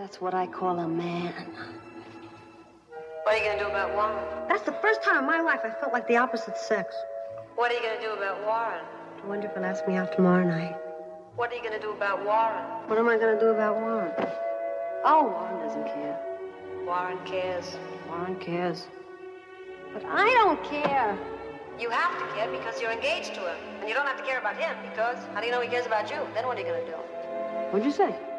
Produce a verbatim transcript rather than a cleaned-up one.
That's what I call a man. What are you gonna do about Warren? That's the first time in my life I felt like the opposite sex. What are you gonna do about Warren? I wonder if he'll ask me out tomorrow night. What are you gonna do about Warren? What am I gonna do about Warren? Oh, Warren doesn't care. Warren cares. Warren cares. But I don't care. You have to care because you're engaged to him. And you don't have to care about him because how do you know he cares about you? Then what are you gonna do? What'd you say?